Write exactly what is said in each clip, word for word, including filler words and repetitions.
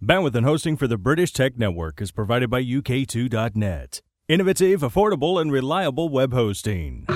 Bandwidth and hosting for the British Tech Network is provided by U K two dot net. Innovative, affordable, and reliable web hosting.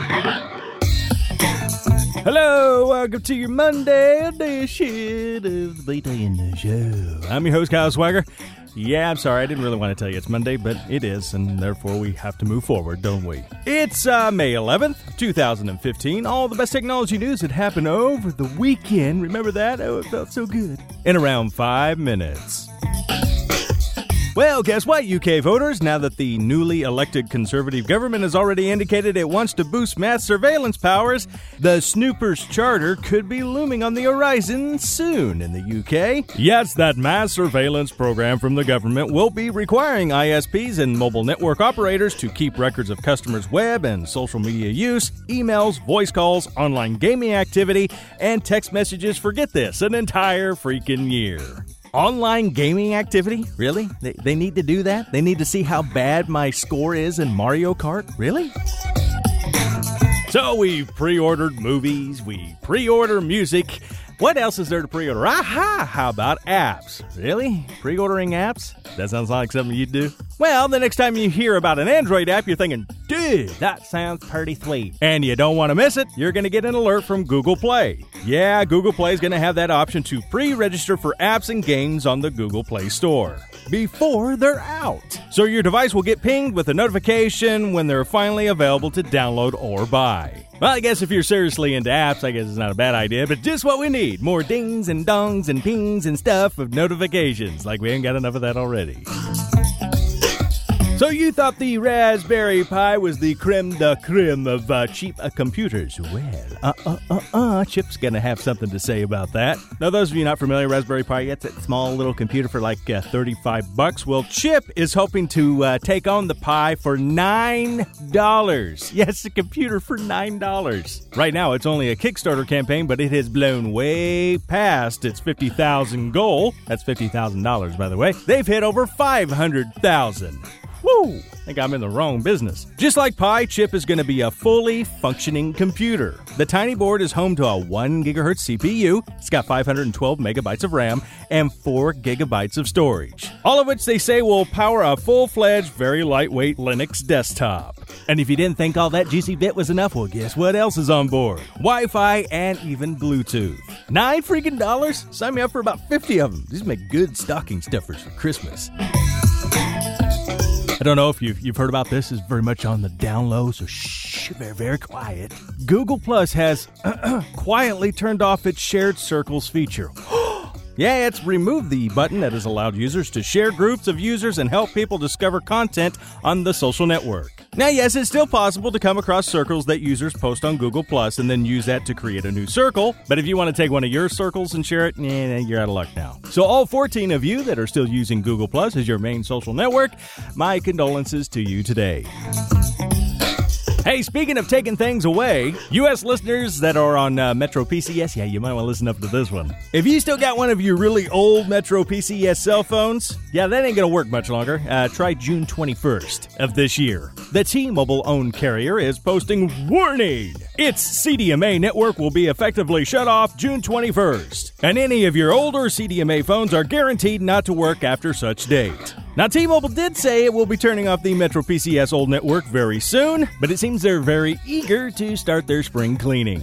Hello, welcome to your Monday edition of the Beta in the Show. I'm your host, Kyle Swagger. Yeah, I'm sorry, I didn't really want to tell you it's Monday, but it is, and therefore we have to move forward, don't we? It's uh, May eleventh, twenty fifteen. All the best technology news that happened over the weekend. Remember that? Oh, it felt so good. In around five minutes. Well, guess what, U K voters? Now that the newly elected Conservative government has already indicated it wants to boost mass surveillance powers, the Snoopers Charter could be looming on the horizon soon in the U K. Yes, that mass surveillance program from the government will be requiring I S Ps and mobile network operators to keep records of customers' web and social media use, emails, voice calls, online gaming activity, and text messages for, get this, an entire freaking year. Online gaming activity? Really? They, they need to do that? They need to see how bad my score is in Mario Kart? Really? So we've pre-ordered movies, we pre-order music. What else is there to pre-order? Aha! How about apps? Really? Pre-ordering apps? That sounds like something you'd do. Well, the next time you hear about an Android app, you're thinking, dude, that sounds pretty sweet. And you don't want to miss it. You're going to get an alert from Google Play. Yeah, Google Play is going to have that option to pre-register for apps and games on the Google Play Store before they're out. So your device will get pinged with a notification when they're finally available to download or buy. Well, I guess if you're seriously into apps, I guess it's not a bad idea, but just what we need. More dings and dongs and pings and stuff of notifications. Like we ain't got enough of that already. So you thought the Raspberry Pi was the creme de creme of uh, cheap uh, computers. Well, uh, uh, uh, uh, Chip's gonna have something to say about that. Now, those of you not familiar, Raspberry Pi, it's that small little computer for like uh, thirty-five bucks. Well, Chip is hoping to uh, take on the Pi for nine dollars. Yes, a computer for nine dollars. Right now, it's only a Kickstarter campaign, but it has blown way past its fifty thousand goal. That's fifty thousand dollars, by the way. They've hit over five hundred thousand. Woo! I think I'm in the wrong business. Just like Pi, Chip is going to be a fully functioning computer. The tiny board is home to a one gigahertz C P U. It's got five hundred twelve megabytes of RAM and four gigabytes of storage. All of which they say will power a full-fledged, very lightweight Linux desktop. And if you didn't think all that juicy bit was enough, well, guess what else is on board? Wi-Fi and even Bluetooth. Nine freaking dollars? Sign me up for about fifty of them. These make good stocking stuffers for Christmas. I don't know if you've, you've heard about this. It's very much on the down low, so shh, very, very quiet. Google Plus has quietly turned off its shared circles feature. Yeah, it's removed the button that has allowed users to share groups of users and help people discover content on the social network. Now, yes, it's still possible to come across circles that users post on Google Plus and then use that to create a new circle. But if you want to take one of your circles and share it, eh, you're out of luck now. So all fourteen of you that are still using Google Plus as your main social network, my condolences to you today. Hey, speaking of taking things away, U S listeners that are on uh, Metro P C S, yeah, you might want to listen up to this one. If you still got one of your really old Metro P C S cell phones, yeah, that ain't going to work much longer. Uh, try June twenty-first of this year. The T-Mobile-owned carrier is posting warning. Its C D M A network will be effectively shut off June twenty-first. And any of your older C D M A phones are guaranteed not to work after such date. Now, T-Mobile did say it will be turning off the Metro P C S old network very soon, but it seems they're very eager to start their spring cleaning.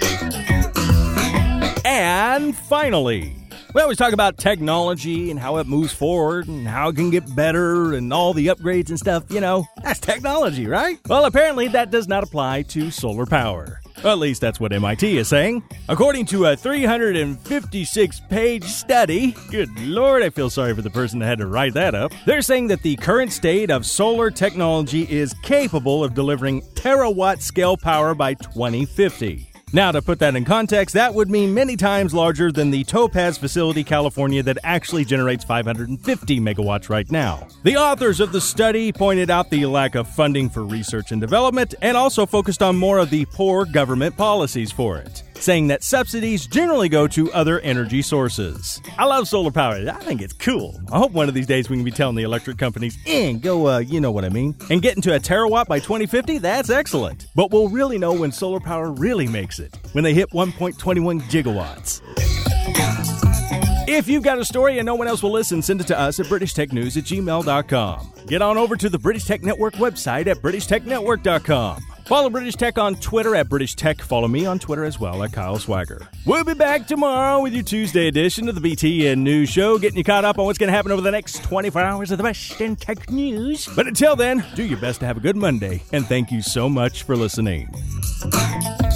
And finally, we always talk about technology and how it moves forward and how it can get better and all the upgrades and stuff. You know, that's technology, right? Well, apparently that does not apply to solar power. Well, at least that's what M I T is saying. According to a three hundred fifty-six page study, good Lord, I feel sorry for the person that had to write that up. They're saying that the current state of solar technology is capable of delivering terawatt scale power by twenty fifty. Now, to put that in context, that would mean many times larger than the Topaz facility, California, that actually generates five hundred fifty megawatts right now. The authors of the study pointed out the lack of funding for research and development and also focused on more of the poor government policies for it, saying that subsidies generally go to other energy sources. I love solar power. I think it's cool. I hope one of these days we can be telling the electric companies, eh, go, uh, you know what I mean. And getting to a terawatt by twenty fifty, that's excellent. But we'll really know when solar power really makes it, when they hit one point two one gigawatts. If you've got a story and no one else will listen, send it to us at british tech news at gmail dot com. Get on over to the British Tech Network website at british tech network dot com. Follow British Tech on Twitter at British Tech. Follow me on Twitter as well at Kyle Swagger. We'll be back tomorrow with your Tuesday edition of the B T N News Show, getting you caught up on what's going to happen over the next twenty-four hours of the best in tech news. But until then, do your best to have a good Monday, and thank you so much for listening.